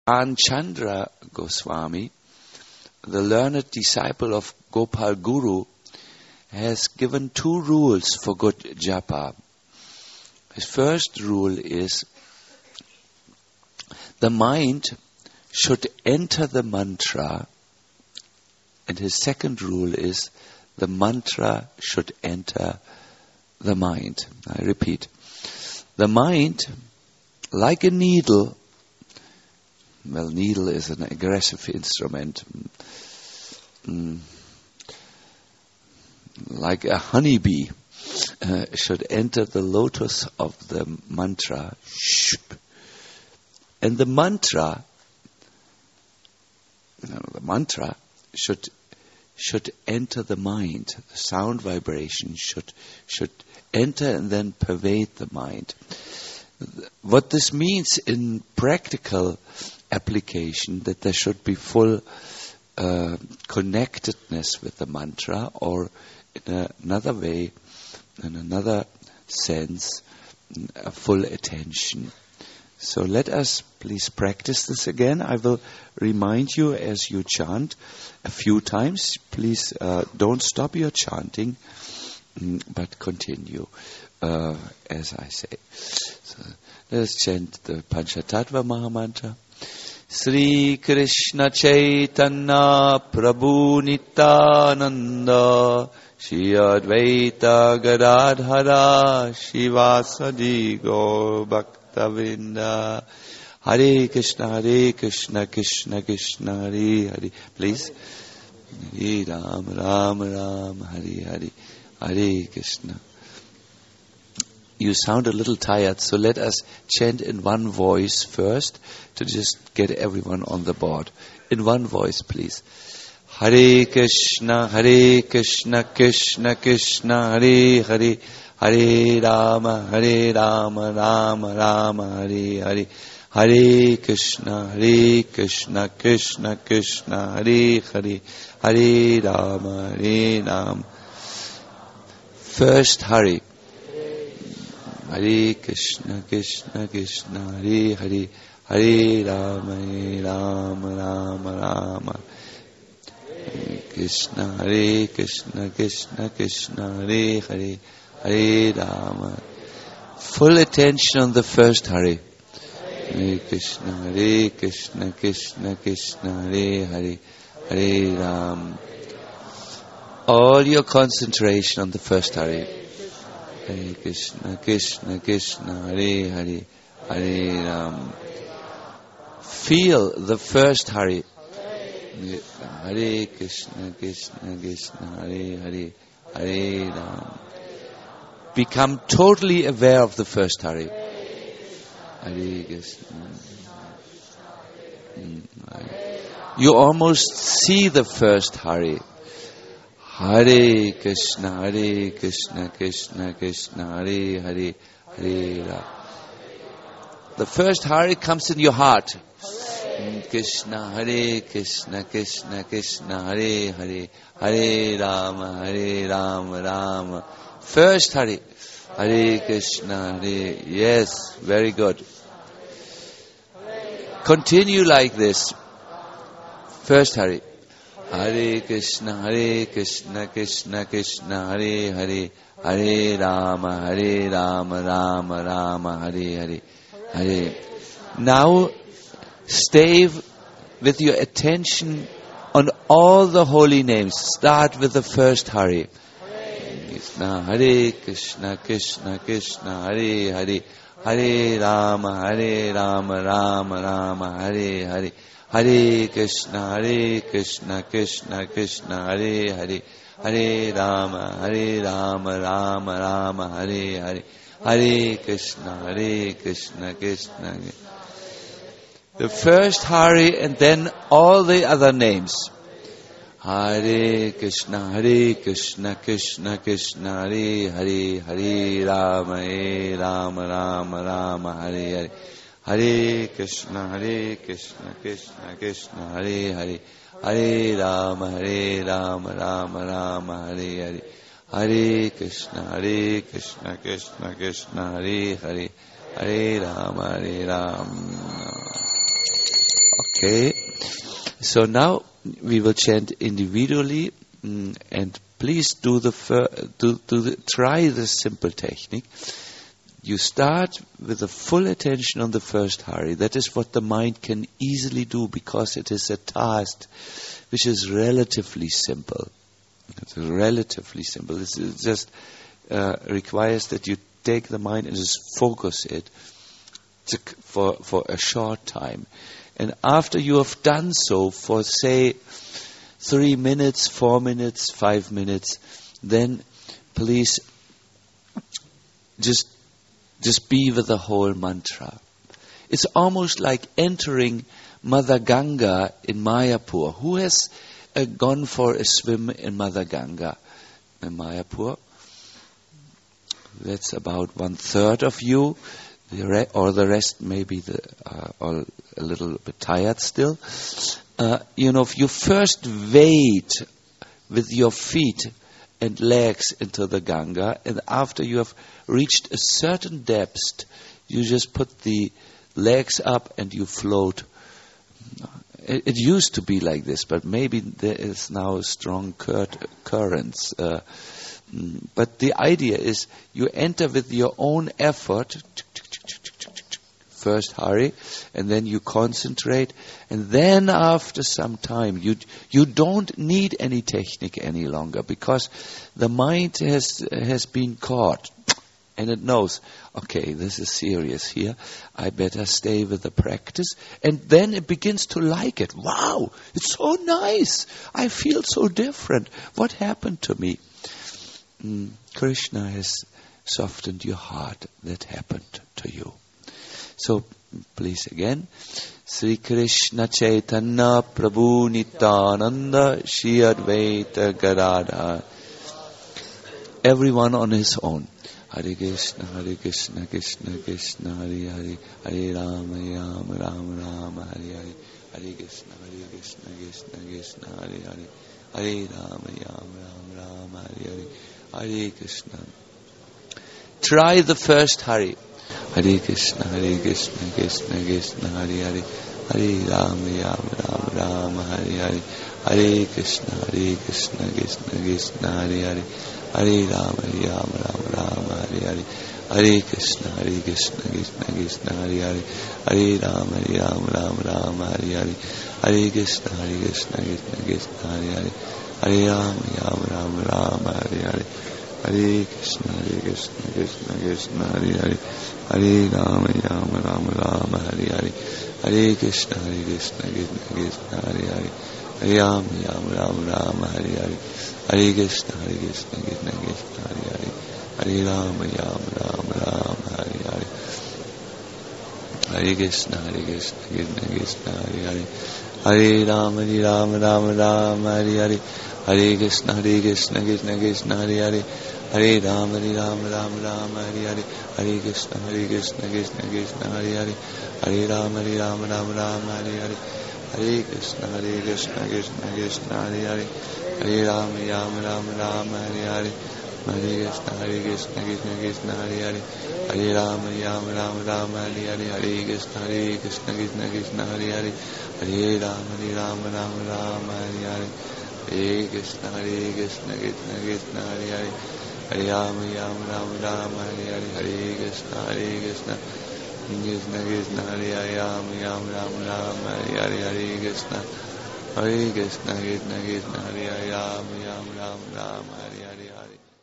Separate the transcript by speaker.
Speaker 1: Gyan Chandra Goswami, the learned disciple of Gopal Guru, has given 2 rules for good japa. His first rule is the mind should enter the mantra, and his second rule is the mantra should enter the mind. I repeat. The mind, like a needle, well, needle is an aggressive instrument, like a honeybee, should enter the lotus of the mantra, and the mantra should enter the mind. The sound vibration should enter and then pervade the mind. What this means in practical application, that there should be full connectedness with the mantra, or in another way, in another sense, a full attention. So let us please practice this again. I will remind you as you chant a few times. Please don't stop your chanting, but continue as I say. So let us chant the Panchatattva Mahamantra. Sri Krishna Chaitanya Prabhu Nityananda Shri Advaita Gadadhara Shivasadi Gaur Bhaktavinda. Hare Krishna Krishna Krishna Hare Hare. Please. Hare Ram Ram Ram Hare Hare. Hare Krishna. You sound a little tired, so let us chant in one voice first to just get everyone on the board. In one voice, please. Hare Krishna Krishna Krishna Hare Hare. Hare Rama Rama Rama Hare Hare. Hare Krishna Krishna Krishna Hare Hare. Hare Rama Rama. First Hare. Hare Krishna Krishna Hare Hare. Hare Rama Rama. Hare Krishna Krishna Hare Hare. Hare Rama. Full attention on the first Hare. Hare Krishna Krishna Hare Hare. Hare Rama. All your concentration on the first Hare. Hare Krishna Krishna Hare Hare. Hare Rama. Feel the first Hare. Hare Krishna Hare Hare. Hare Rama. Become totally aware of the first Hare. Hare Krishna. You almost see the first Hare. Hare Krishna Krishna Hare Hare. Hare Rama. The first Hare comes in your heart. Krishna Krishna Hare Hare. Hare Rama Rama. First Hare. Hare Krishna Hare. Yes, very good. Continue like this. First Hare. Hare Krishna Krishna Hare Hare. Hare Rama Rama Hare Hare. Now stay with your attention on all the holy names. Start with the first Hare. Hare Krishna Krishna Hare Hare. Hare Rama Rama Hare Hare. Hare Krishna Krishna Hare Hare. Hare Rama Rama Hare Hare. Hare Krishna Krishna. The first Hare and then all the other names. Hare Krishna Krishna Hare Hare. Hare Rama Rama Hare Hare. Hare Krishna Krishna Hare Hare. Hare Rama Rama Hare Hare. Hare Krishna Krishna Hare Hare. Hare Rama Okay. So now we will chant individually, and please try the simple technique. You start with the full attention on the first hari. That is what the mind can easily do because it is a task which is relatively simple. It's relatively simple. It just requires that you take the mind and just focus it for a short time. And after you have done so for, say, 3 minutes, 4 minutes, 5 minutes, then please just be with the whole mantra. It's almost like entering Mother Ganga in Mayapur. Who has gone for a swim in Mother Ganga in Mayapur? That's about 1/3 of you. Or the rest maybe all a little bit tired still. If you first wade with your feet and legs into the Ganga, and after you have reached a certain depth, you just put the legs up and you float. It used to be like this, but maybe there is now strong currents. But the idea is you enter with your own effort, first hari, and then you concentrate, and then after some time you don't need any technique any longer because the mind has been caught and it knows, okay, this is serious here, I better stay with the practice, and then it begins to like it. Wow, it's so nice, I feel so different, what happened to me? Krishna has softened your heart, that happened to you. So, please again. Sri Krishna Chaitanya Prabhu Nityananda Shri Advaita Gadadhar. Everyone on his own. Hare Krishna, Krishna Krishna, Hare Hare, Hare Rama, Rama Rama, Hare Hare, Hare Krishna, Krishna Krishna, Hare Hare, Hare Rama, Rama Rama, Hare Hare, Hare Krishna. Try the first hari. Hare Krishna, Krishna Krishna, Hare Hare, Hare Rama, Rama, Hare Hare, Hare Krishna, Krishna Krishna, Hare Hare, Hare Rama, Rama, Hare Hare, Hare Krishna, Krishna Krishna, Hare Hare, Hare Rama, Rama, Hare Hare, Hare Krishna, Krishna Krishna, Hare Hare, Hare Rama, Rama, Hare Hare, Hare Krishna, Krishna Krishna, Hare Hare, Hare Rama, Rama, Hare Hare, Hare Krishna, Krishna Krishna, Hare Hare, Hare Rama, Rama, Hare Hare, Hare Krishna, Krishna Krishna, Hare Hare, Hare Rama, Rama, Hare Hare, Hare Krishna, Krishna Krishna, Hare Hare, Hare Rama, Rama, Hare Hare, Hare Krishna, Krishna Krishna, Hare Hare, Hare Rama, Rama, Hare Hare, Hare Krishna, Krishna Krishna, Hare Hare, Hare Rama, Rama, Hare Hare, Hare Krishna, Krishna Krishna, Hare Hare, Hare Rama, Rama, Hare Hare, Hare Krishna, Krishna Krishna, Hare Hare, Hare Rama, Rama, Hare Hare, Hare Krishna, Krishna Krishna, Hare Hare, Hare Rama, Rama, Hare Hare, Hare Krishna, Krishna Krishna, Hare Hare, Hare Rama, Rama, Hare Hare, Hare Krishna, Krishna Krishna, Hare Hare, Rama, Rama, Hare Hare, Hare Krishna, Krishna Krishna, Hare Hare, Rama, Rama, Hare Hare.